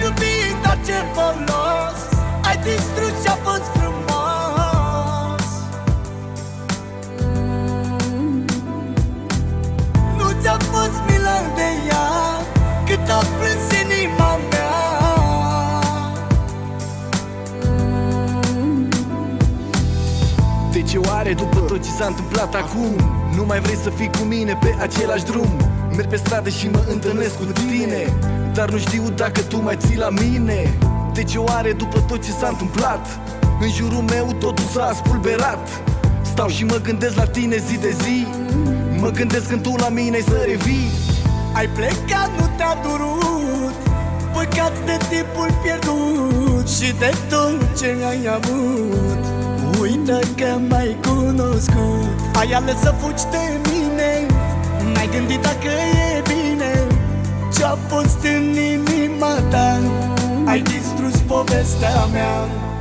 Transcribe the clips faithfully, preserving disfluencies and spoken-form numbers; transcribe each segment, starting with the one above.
iubit, dar ce folos? Ai distrus ce-a fost frumos. Nu ți-a fost milă de ea cât a plâns inima mea. De ce oare după tot ce s-a întâmplat acum nu mai vrei să fii cu mine pe același drum? Merg pe stradă și mă întâlnesc cu tine, dar nu știu dacă tu mai ții la mine. De ce oare după tot ce s-a întâmplat în jurul meu totul s-a spulberat? Stau și mă gândesc la tine zi de zi, mă gândesc când tu la mine ai să revii. Ai plecat, nu te-a durut, păcat de timpul pierdut și de tot ce ai avut. Uită că m-ai cunoscut, ai ales să fugi de mine, n-ai gândit dacă e bine ce-a fost în inima ta. Ai distrus povestea mea.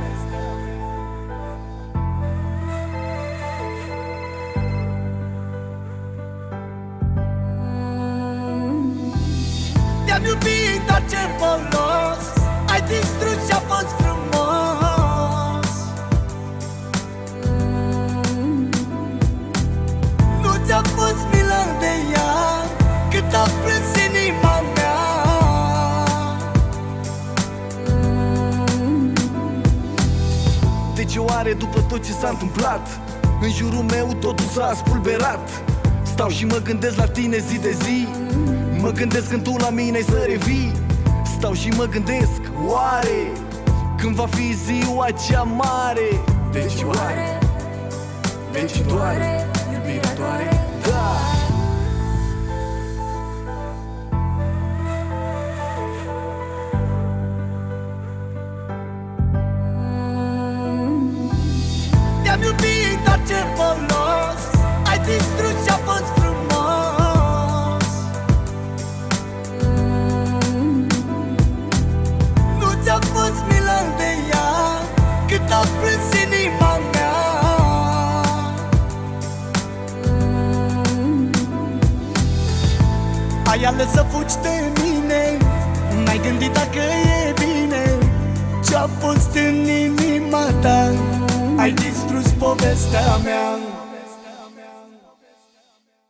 Te-am iubit, dar ce folos? Ai distrus ce-a fost frumos. Nu ți-a fost milă de ea cât a plâns inima mea. De ce oare după tot ce s-a întâmplat în jurul meu totul s-a spulberat? Stau și mă gândesc la tine zi de zi, mă gândesc când tu la mine ai să revii. Stau și mă gândesc, oare când va fi ziua cea mare? De ce oare? De ce doare? Iubirea doare? Da! Te-am iubit, dar ce folos? Ai distrus ce-a fost frumos. Nu ți-a fost milă de ea cât a plâns inima mea. Ai ales să fugi de mine, n-ai gândit dacă e bine ce-a fost în inima ta. Ai distrus povestea mea.